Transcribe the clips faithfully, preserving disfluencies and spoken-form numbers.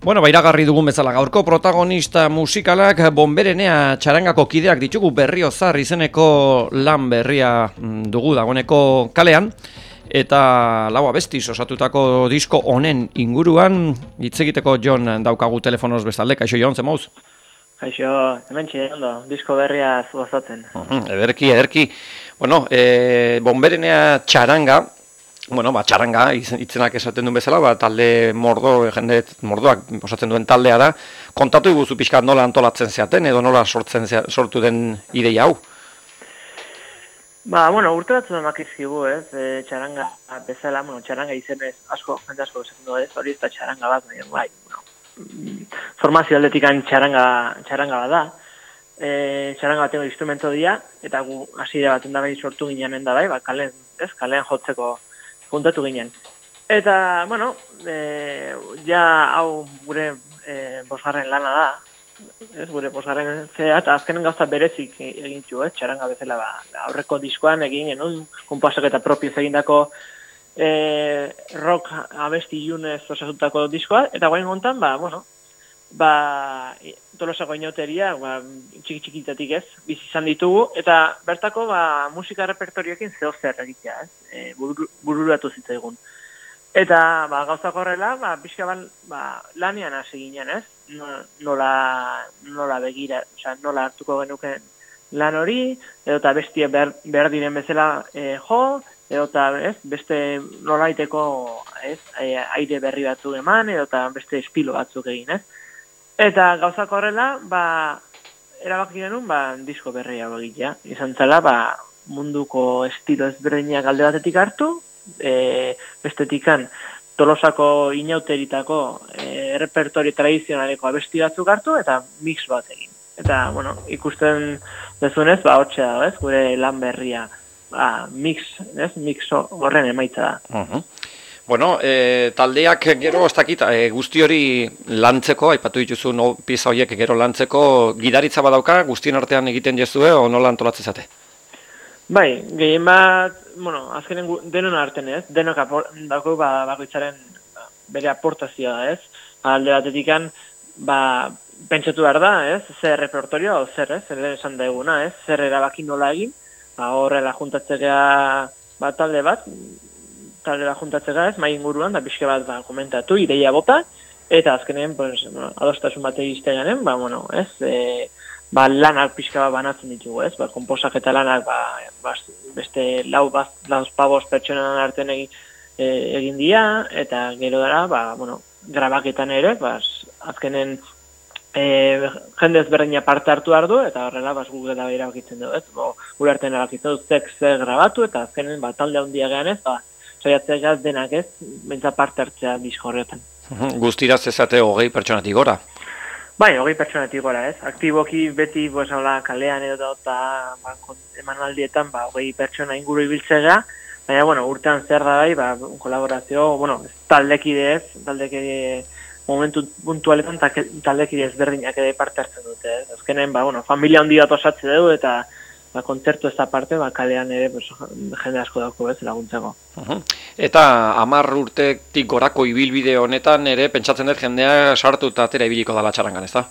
Bueno, bairagarri dugun bezala gaurko protagonista musikalak Bonberenea txarangako kideak ditugu Berriozar izeneko lan berria dugu dagoeneko kalean. Eta lau abestiz osatutako disko honen inguruan hitz egiteko Jon daukagu telefonoz bestalde. Kaixo Jon, zemouz? Kaixo, hemen txide, ondo, disko berria zuazatzen. Uh-huh, ederki, ederki. Bueno, e, Bonberenea txaranga, bueno, ba, txaranga itzenak esaten duen bezala, ba, talde mordo, jende mordoak osatzen duen taldea da. Kontatu iguzu pixka nola antolatzen zeaten edo nola sortzen zea, sortu den ideia hau? Ba, bueno, urte batzu emak izkigu, ez, e, txaranga bezala, bueno, txaranga izenez asko, jende asko esaten du, ez, hori ez da txaranga bat, baina, bai, bueno, formazio aldetikan txaranga, txaranga bat da. E, txaranga batengo instrumento dira, eta gu hasi da baten da bai sortu ginean da bai, ba, kalean, ez, kalean jotzeko puntatu ginen. Eta, bueno, e, ja hau gure e, bosgarren lana da, ez, gure bosgarren zea, eta azkenen gauza berezik egin txu, ez, txaranga bezala, ba, aurreko diskoan egin, genuen, konpasak eta propioz egindako e, rock abesti ilunez osatutako diskoa, eta guain gontan, ba, bueno, ba, Tolosako inauteria, ba, txiki-txikitatik ez, bizi izan ditugu, eta bertako, ba, musika repertorioekin zeo zer egitea, ez, e, buru, bururatu zitzaigun. Eta, ba, gauzak horrela, ba, pixka ban, ba, lanian hasi ginen, ez, nola, nola begira, oza, nola hartuko genuken lan hori, edo eta bestia behar, behar diren bezala e, jo, edo eta, ez, beste nolaiteko, ez, e, aire berri batzuk eman, edo eta beste espilo batzuk egin, ez. Eta gauzak horrela, ba, erabaki genuen, ba, disko berria egitea. Izan zela, ba, munduko estilo ezberdinak alde batetik hartu, e, bestetikan Tolosako inauteritako e, repertori tradizionaleko abesti batzuk hartu, eta mix bat egin. Eta, bueno, ikusten dezunez, ba, hotxe da, ez, gure lan berria, ba, mix, ez, mix horren emaitza da. Uh-huh. Bueno, e, taldeak gero, ez dakit, e, guzti hori lantzeko, aipatu dituzu no, pieza horiek gero lantzeko, gidaritza badauka, guztien artean egiten jezue, o nola antolatzen zate? Bai, gehien bat, bueno, azkenen denon arten ez, denok dago ba, bakoitzaren ba, bere aportazioa ez, alde batetikan, ba, pentsatu behar da ez, zer repertorio, o zer ez, zer esan da eguna ez, zer erabaki nola egin, ba, horrela juntatzea ba, talde bat, talde bat juntatzea ez, mai inguruan, da pixke bat ba, komentatu, ideia bota, eta azkenean, pues, bueno, adostasun bat egizteganen, ba, bueno, ez, e, ba, lanak pixka bat banatzen ditugu, ez, ba, komposak eta lanak, ba, ba beste lau, bat, lau pabos pertsonan artean egin, e, egin dira, eta gero dara, ba, bueno, grabaketan ere, ba, azkenen e, jende ezberdina parte hartu hartu, eta horrela, ba, gu gara erabakitzen dugu, ez, bo, gure artean erabakitzen dugu, zek zer grabatu, eta azkenen, ba, talde handia gehan ez, ba, saiatzea denak ez, bentsa parte hartzea disko horretan. Guztira zezate hogei pertsonatik gora? Bai, hogei pertsonatik gora ez. Aktiboki beti, pues, hola, kalean edo eta ba, emanaldietan ba, hogei pertsona inguru ibiltzea, baina, bueno, urtean zer da bai, ba, kolaborazio, bueno, taldekide ez, taldekide momentu puntualetan taldekide ezberdinak ere parte hartzen dute ez. Azkenen, ba, bueno, familia handi bat osatze dugu eta ba, kontzertu ez da parte, ba, kalean ere pues, jende asko dauko ez laguntzeko. Uh-huh. Eta hamar urtetik gorako ibilbide honetan ere pentsatzen dut jendea sartu eta atera ibiliko dala txarangan, ez da?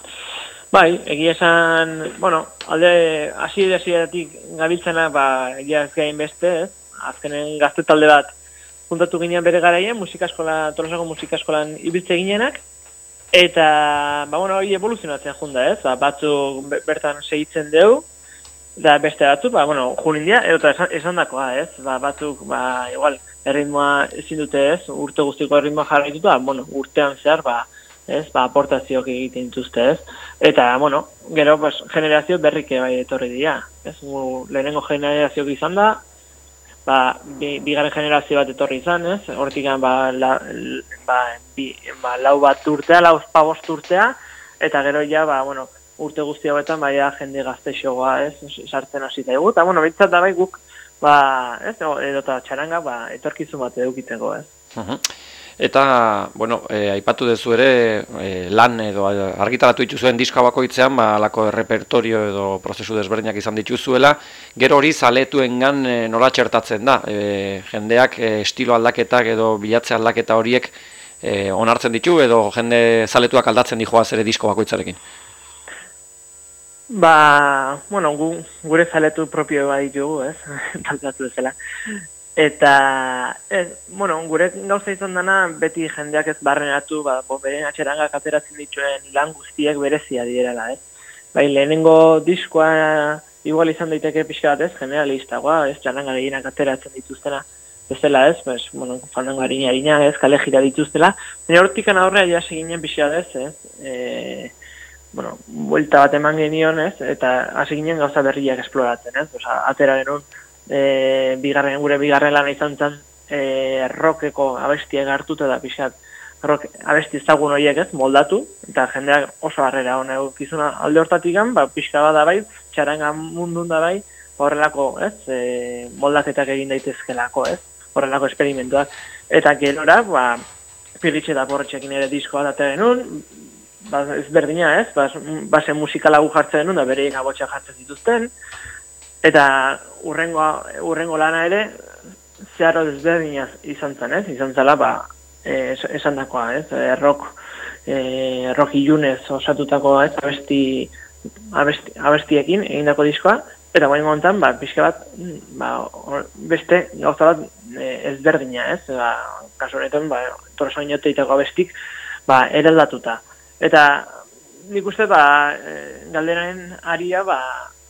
Bai, egia esan, bueno, alde hasi hasieratik gabiltzena, ba, egia ez gain beste, ez? Azkenen gazte talde bat puntatu ginean bere garaien, musikaskola, Tolosako musikaskolan ibiltze ginenak, eta, ba, bueno, hori evoluzionatzen junda, ez? Ba, batzuk bertan segitzen dugu, da beste batzuk, ba, bueno, junindia, edo esan, esan dakoa, ez? Ba, batzuk, ba, igual, erritmoa ezin dute, ez? Urte guztiko erritmoa jarraituta, bueno, urtean zehar, ba, ez? Ba, aportazioak egiten dituzte, ez? Eta, bueno, gero, pues, generazio berrike bai etorri dira, ez? Gu, lehenengo generazioak izan da, ba, bi, bigarren generazio bat etorri izan, ez? Hortik, ba, la, ba, bi, ba, lau bat urtea, lau pabost urtea, eta gero ja, ba, bueno, urte guzti hauetan baia jende gaztexoa, ez, sartzen hasi daigu, eta, bueno, bintzat da bai guk, ba, ez, edo eta txaranga, ba, etorkizun bat edukiteko, ez. Uh-huh. Eta, bueno, e, aipatu dezu ere, e, lan edo argitaratu dituzuen diska bakoitzean, ba, alako repertorio edo prozesu desberdinak izan dituzuela, gero hori zaletuengan e, nola txertatzen da, e, jendeak e, estilo aldaketak edo bilatze aldaketa horiek e, onartzen ditu edo jende zaletuak aldatzen dijoaz ere disko bakoitzarekin? Ba, bueno, gu, gure zaletu propio bat ditugu, ez? Taltatu ezela. Eta, ez, bueno, gure gauza izan dena, beti jendeak ez barrenatu, ba, beren atxerangak ateratzen dituen lan guztiek berezia direla, ez? Bai, lehenengo diskoa igual izan daiteke pixka bat, ez? Generalistagoa, ez? Txaranga gehienak ateratzen dituztena, bezala, ez? Pues, bueno, fandango harina harina, ez? Kale jira dituztela. Baina hortikan aurrea ja seginen pixka bat, ez? E, bueno, buelta bat eman genion, ez? Eta hasi ginen gauza berriak esploratzen, ez? Osa, atera genuen, E, bigarren, gure bigarren lana izan zen e, rockeko abestiak hartuta da pixat rock abesti ezagun horiek ez, moldatu, eta jendeak oso harrera hona egokizuna alde hortatik ba, pixka bada bai, txaranga mundun da bai, horrelako ez, e, moldaketak egin daitezkelako ez, horrelako esperimentuak, eta gerora, ba, Pirritxe eta Porretxekin ere diskoa date genuen, ba, ez berdina ez, ba, base musikalagu jartzen genuen, da bereik abotxak jartzen zituzten, eta urrengo, urrengo lana ere, zeharo desberdina izan zen, ez? Izan zela, ba, e, esan dakoa, ez? E, rock, e, rock ilunez osatutako, ez? Abesti, abesti, abestiekin egindako diskoa, eta bain gontan, ba, pixka bat, ba, beste gauza bat e, ezberdina, ez? Ba, kasu honetan, ba, torosa inoteitako abestik, ba, eraldatuta. Eta nik uste, ba, e, galderaren aria, ba,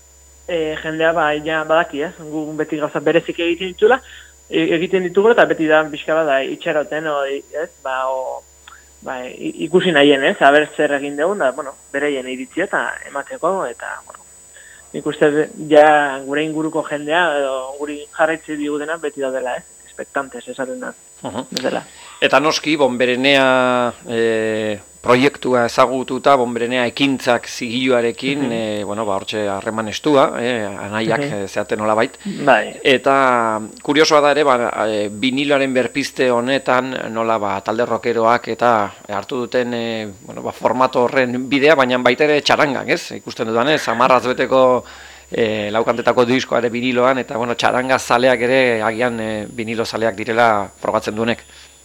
E, jendea ba, ja, badaki, ez? Gu beti gauza berezik egiten ditula, e, egiten ditugu eta beti da pixka bat da itxaroten, o, ez? Ba, o, ba, ikusi nahien, ez? Aber zer egin dugun, da, bueno, bereien iritzia eta emateko, eta, bueno, nik uste ja gure inguruko jendea, edo guri jarraitzi digudena beti da dela, ez? Expectantes, esaten da. Uh-huh. Eta noski, Bonberenea e, proiektua ezagututa, Bonberenea ekintzak zigiluarekin, uh-huh. e, bueno, ba, hortxe harreman estua, e, anaiak uh-huh. zeaten nola bait. Bai. Eta kuriosoa da ere, ba, e, viniloaren berpiste honetan, nola ba, talde rockeroak eta hartu duten e, bueno, ba, formato horren bidea, baina baita ere txarangan, ez? Ikusten dudan, ez? Amarraz beteko E, laukantetako diskoa ere viniloan, eta bueno, txaranga zaleak ere agian e, vinilo zaleak direla frogatzen duenek.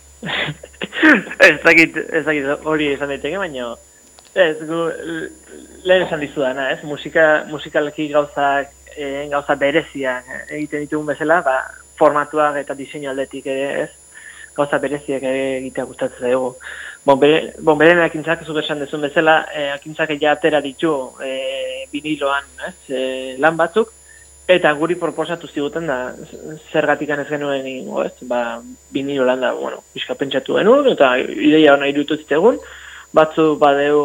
ez dakit, ez dakit hori esan daiteke, baina ez, gu, lehen esan dizudana, ez? Musika, musikaleki gauzak, e, gauza bereziak egiten ditugun bezala, ba, formatuak eta diseinu aldetik ere, ez? Gauza bereziak ere egitea gustatzen zaigu. Bonberen akintzak, zuk esan dezun bezala, e, akintzak ja atera ditu e, viniloan, ez, e, lan batzuk, eta guri proposatu ziguten da, zergatikan ez genuen egingo, ez, ba, vinilo lan da, bueno, pixka pentsatu genuen, eta ideia hona irutu zitegun, batzu badeu,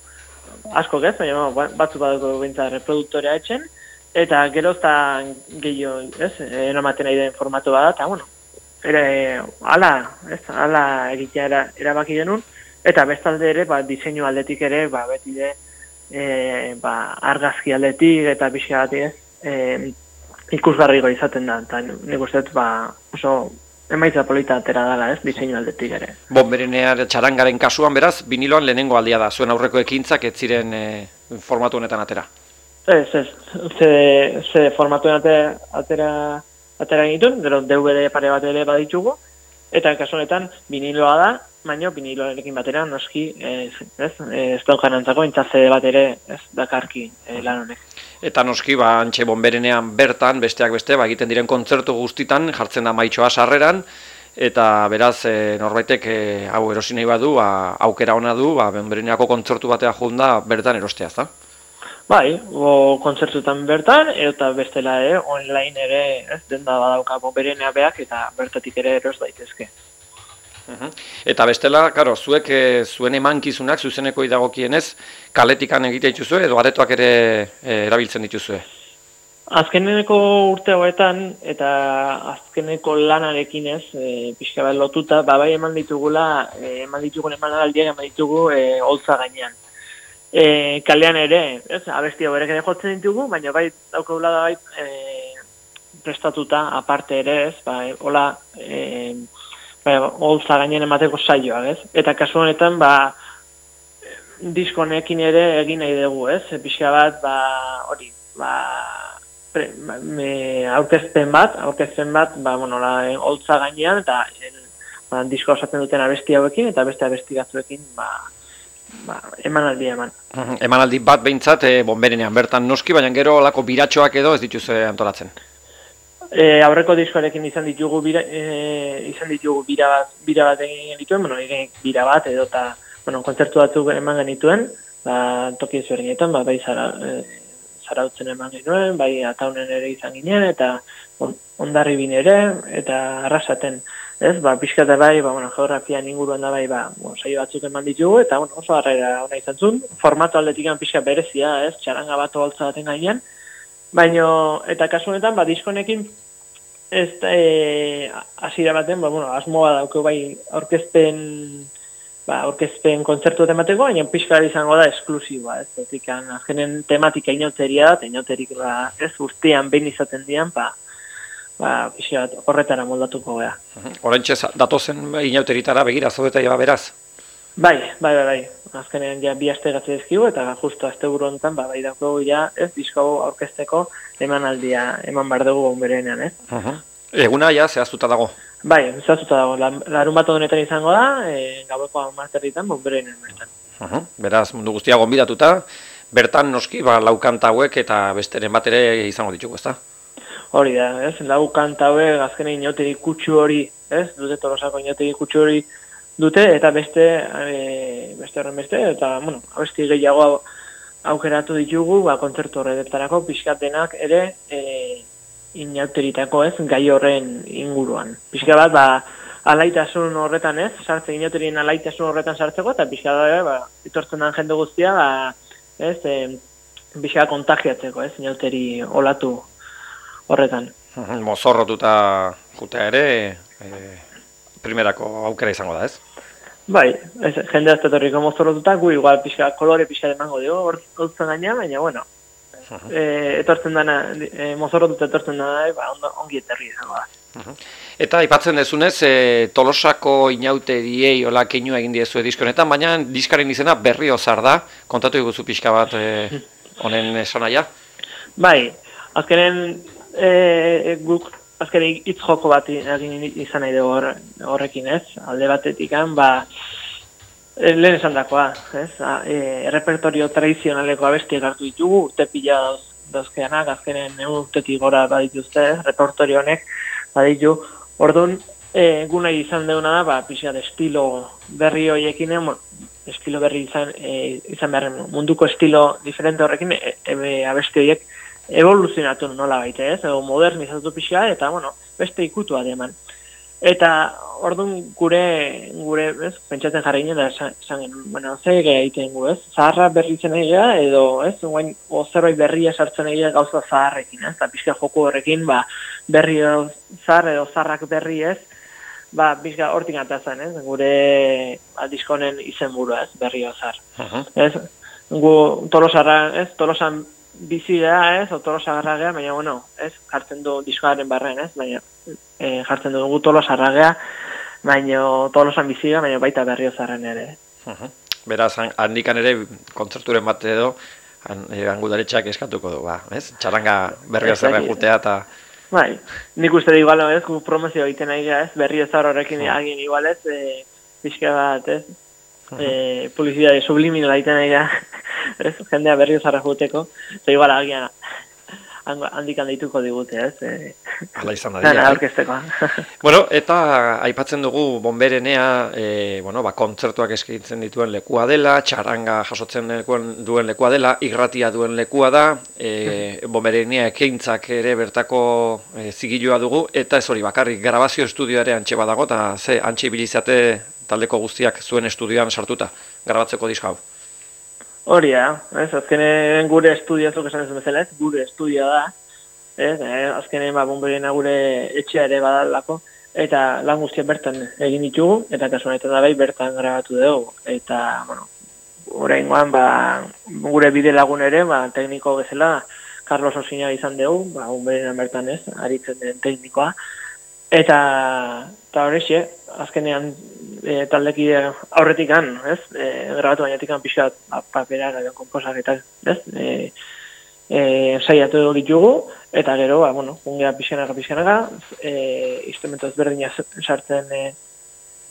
asko ez, baina batzu badeu bintza reproduktorea etxen, eta gerozta gehiago, ez, eramaten nahi den formatu bat, eta, bueno, ere, ala, ez, ala egitea era, erabaki genuen, eta bestalde ere, ba, diseinu aldetik ere, ba, beti de, e, ba, argazki aldetik, eta pixka bat, ez, e, ikusgarriko izaten da, eta nik uste, ba, oso emaitza polita atera dela, ez, diseinu aldetik ere. Bonberenea txarangaren kasuan, beraz, viniloan lehenengo aldia da, zuen aurreko ekintzak ez ziren e, formatu honetan atera. Ez, ez, ze, ze formatu atera, atera atera egitun, gero D V D pare bat ere baditugu, eta kasu honetan viniloa da, baina viniloarekin batera noski ez, ez, ez daukan antzako, C D bat ere ez dakarki e, lan honek. Eta noski, ba, antxe Bonberenean bertan, besteak beste, ba, egiten diren kontzertu guztitan, jartzen da maitxoa sarreran, eta beraz, e, norbaitek e, hau erosi nahi badu, ba, aukera ona du, ba, Bonbereneako kontzertu batea junda bertan erostea, ezta? Bai, o kontzertutan bertan, eta bestela ere, online ere, ez, denda badauka Bonberenea beak, eta bertatik ere eros daitezke. Uh-huh. Eta bestela, karo, zuek e, zuen emankizunak, zuzeneko idagokienez, kaletikan egite dituzue, edo aretoak ere e, erabiltzen dituzue? Azkeneko urte hauetan, eta azkeneko lanarekin ez, e, pixka bat lotuta, ba, bai eman ditugula, e, eman ditugun emanaldiak eman ditugu e, holtza gainean. E, kalean ere, ez, abesti hauerek ere jotzen ditugu, baina bai daukagula da bai e, prestatuta aparte ere, ez, bai, hola, e, bai, holtza gainean emateko saioak, ez, eta kasu honetan, ba, diskonekin ere egin nahi dugu, ez, pixka bat, ba, hori, ba, pre, me, aurkezpen bat, aurkezpen bat, ba, bueno, la, holtza gainean, eta en, ba, diskoa osatzen duten abesti hauekin, eta beste abesti batzuekin, ba, ba, emanaldi eman. Emanaldi bat behintzat, e, bonberenean bertan noski, baina gero olako biratxoak edo ez dituzue antolatzen. E, aurreko diskoarekin izan ditugu bira, e, izan ditugu bira bat, bira bat egin genituen, bueno, egin bira bat edo eta, bueno, kontzertu batzuk eman genituen, ba, toki ezberdinetan, ba, bai zara, e, zarautzen eman genuen, bai Ataunen ere izan ginen, eta on, Hondarribin ere, eta Arrasaten, ez, ba, pixka eta bai, ba, bueno, geografian inguruan da bai, ba, bueno, saio batzuk eman ditugu, eta, bueno, oso harrera ona izan zuen, formato aldetikan pixka berezia, ez, txaranga bat holtza baten gainean, baino, eta kasu honetan, ba, diskonekin, ez, e, hasiera baten, ba, bueno, asmoa dauke bai, aurkezpen, ba, aurkezpen kontzertu emateko, baina pixka izango da esklusiboa, ez, zetikan, azkenen tematika inauteria da, eta inauterik, ba, ez, urtean behin izaten dian, ba, ba, pixka bat horretara moldatuko gea. Horentxe, datozen inauteritara begira, zaudeta ja beraz? Bai, bai, bai, bai. Azkenean ja bi aste gatze dizkigu eta justu asteburu honetan ba bai daukagu ja, ez, disko aurkezteko emanaldia eman bar dugu bonberenean, ez? Uh -huh. Eguna ja zehaztuta dago. Bai, zehaztuta dago. Larun bat honetan izango da, e, gaueko hamarterritan bonberenean bertan. Uh -huh. Beraz, mundu guztia gonbidatuta, bertan noski, ba, lau kanta hauek eta besteren bat ere izango ditugu, ezta? Hori da, ez? Lau kanta hauek azkenean inauterik kutsu hori, ez? Dute Tolosako inauterik kutsu hori dute, eta beste, e, beste horren beste, eta, bueno, abesti gehiago aukeratu ditugu, ba, kontzertu horretarako, pixkat denak ere, e, inauteritako, ez, gai horren inguruan. Pixka bat, ba, alaitasun horretan, ez, sartzen, inauterien alaitasun horretan sartzeko, eta pixka bat, ba, itortzen den jende guztia, ba, ez, e, pixka kontagiatzeko, ez, inauteri olatu horretan. Mozorrotuta jutea ere, e, primerako aukera izango da, ez? Bai, ez, jende aztetorriko mozorrotuta, gu igual pixka, kolore pixka emango dugu, hortzen gaina, baina, bueno, uh -huh. e, etortzen dana, e, mozorrotuta etortzen dana, ba, ondo, ongi eterri izango da. Uh -huh. Eta aipatzen dezunez, e, Tolosako inauteriei hola keinua egin diezue diskonetan, baina diskaren izena Berriozar da, kontatu iguzu pixka bat honen e, esanaia? Bai, azkenen e, guk, azken hitz joko bat egin izan nahi dugu horrekin, ez? Alde batetik, ba, lehen esan dakoa, ez? E, repertorio tradizionaleko abestiak hartu ditugu, urte pila dauzkeanak, azkenen urtetik gora badituzte, repertorio honek baditu. Orduan, e, gu nahi izan deuna da, ba, pixat estilo berri horiekin, estilo berri izan, e, izan behar munduko estilo diferente horrekin, e, e, abesti horiek evoluzionatu nola baita, ez? Edo modernizatu pixka, eta, bueno, beste ikutua deman. Eta, orduan, gure, gure, ez, pentsatzen jarri ginen, da, esan genuen, bueno, zer egiten gu, ez? Zaharra berri zen egia, edo, ez? Guain, o zerbait berria sartzen egia gauza zaharrekin, ez? Eta pixka joko horrekin, ba, berri edo zahar edo zaharrak berri, ez? Ba, pixka hortik atazan, ez? Gure diskonen izenburua, ez? Berrio zahar. Uh -huh. Ez? Gu, Tolosarra, ez? Tolosan bizi da, ez, Tolosarragea, baina, bueno, ez, jartzen du diskoaren barren, ez, baina, e, jartzen dugu Tolosarragea, baina Tolosan bizi da, baina baita Berriozarren ere. Uh -huh. Beraz, handikan ere, kontzerturen bat edo, angudaretxeak eskatuko du, ba, ez, txaranga Berriozarren jutea, eta... Bai, nik uste da igual, ez, gu promozio egiten nahi ez, Berriozar horrekin uh -huh. agin igual, ez, e, pixka bat, ez, uh -huh. e, publizidade subliminala egiten nahi ez, jendea Berriozarra juteko, eta igual agian handikan deituko digute, ez? E, Hala izan da dira. Aurkezteko. Bueno, eta aipatzen dugu bonberenea, e, bueno, ba, kontzertuak eskaintzen dituen lekua dela, txaranga jasotzen duen lekua dela, irratia duen lekua da, e, bonberenea ekeintzak ere bertako e, zigilua dugu, eta ez hori bakarrik, grabazio estudioare antxe badago, eta ze, antxe ibilizate taldeko guztiak zuen estudioan sartuta, grabatzeko diska hau. Hori da, ez, azkenen gure estudioa, zuk esan ez bezala, ez, gure estudioa da, ez, eh, azkenen ba, bonberena gure etxea ere badalako, eta lan guztiak bertan egin ditugu, eta kasu honetan da bai bertan grabatu dugu, eta, bueno, oraingoan, ba, gure bide lagun ere, ba, tekniko bezala, Carlos Osina izan dugu, ba, bonberena bertan ez, aritzen den teknikoa, eta, eta horrexe, azkenean, E, taldekide aurretikan, ez? E, grabatu bainatikan pixkat paperak edo konposaketak, ez? E, e, saiatu ditugu, eta gero, ba, bueno, jungea pixkanaka, pixkanaka, e, instrumento ezberdina sartzen e,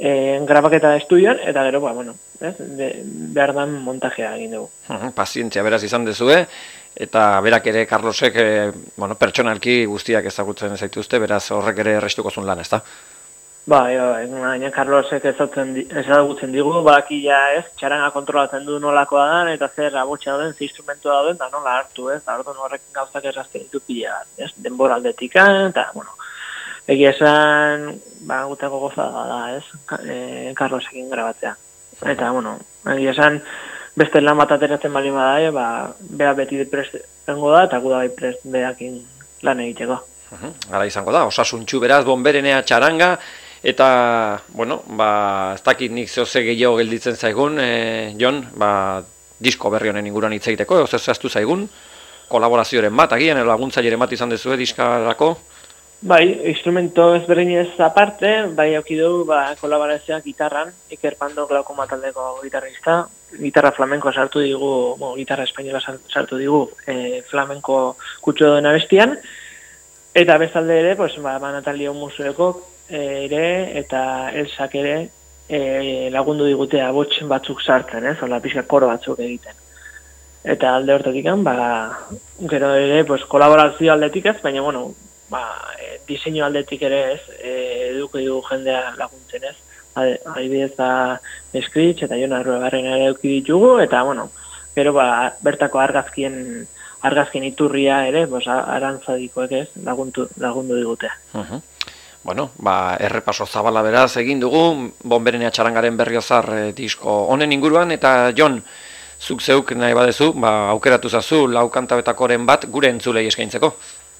e, grabaketa estudioan, eta gero, ba, bueno, ez, de, behar dan montajea egin dugu. Pazientzia beraz izan dezue, eta berak ere, Carlosek, e, bueno, pertsonalki guztiak ezagutzen zaituzte, beraz horrek ere errestuko zuen lan, ezta? Ba, baina Carlosek ezagutzen digu, badakia ez, txaranga kontrolatzen du nolakoa dan, eta zer abotxa dauden, ze instrumentua dauden, da nola hartu, ez, da orduan horrek gauzak errazten ditu pila, ez, denbora aldetikan, eta, bueno, egia esan, ba, gutako gozada da, ez, e, Carlosekin grabatzea. Eta, bueno, egia esan, beste lan bat ateratzen bali bada, ba, beha beti prest dengo da, eta gu da bai prest behakin lan egiteko. Hala izango da, osasuntxu beraz, bonberenea txaranga, eta, bueno, ba, ez dakit nik zehose gehiago gelditzen zaigun, e, Jon, ba, disko berri honen inguruan hitz egiteko, edo zehaztu zaigun, kolaborazioaren bat, agian, laguntzaileren bat izan dezue diskarako? Bai, instrumento ezberdinez aparte, bai aukidu, ba, kolaborazioak gitarran, Iker Pando Glaukoma taldeko gitarrista, gitarra flamenko sartu digu, bueno, gitarra espainola sartu digu, e, flamenko kutxo duen abestian, eta bestalde ere, pues, ba, Natalio Musueko ere, eta Elsak ere e, lagundu digutea botx batzuk sartzen, ez, hola pixka koro batzuk egiten. Eta alde hortatik, ba, gero ere, pues, kolaborazio aldetik ez, baina, bueno, ba, e, diseinu aldetik ere ez, e, eduki dugu jendea laguntzen ez. Adibidez, ba, Screech eta Jon Arruebarren ere eduki ditugu, eta, bueno, gero, ba, bertako argazkien argazkien iturria ere, pues, arantzadikoek ez, lagundu, lagundu digutea. Uh-huh. Bueno, ba, errepaso zabala beraz egin dugu, bonberenea txarangaren berriozar e, disko honen inguruan, eta Jon, zuk zeuk nahi badezu, ba, aukeratu zazu lau kantabetakoren bat gure entzulei eskaintzeko.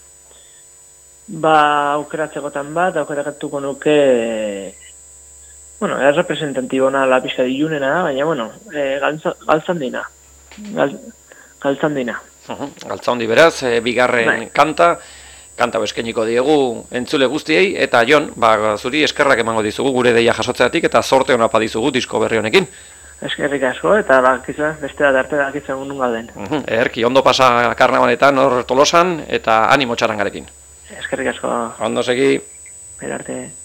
Ba, aukeratzekotan bat, aukeratuko nuke, bueno, ez representantibona la pixka dilunena da, baina, bueno, e, galtzan dina. Gal, galtzan dina. Uh-huh. Galtza hondi beraz, e, bigarren Bai. kanta, kanta eskainiko diegu entzule guztiei, eta Jon, ba, zuri eskerrak emango dizugu gure deia jasotzeatik, eta sorte hona dizugu disko berri honekin. Eskerrik asko, eta bakizuen beste bat arte bakizuen gundun gauden. Uh-huh. Erki, ondo pasa karnabaletan hor Tolosan, eta animo txarangarekin. Eskerrik asko. Ondo segi. Berarte.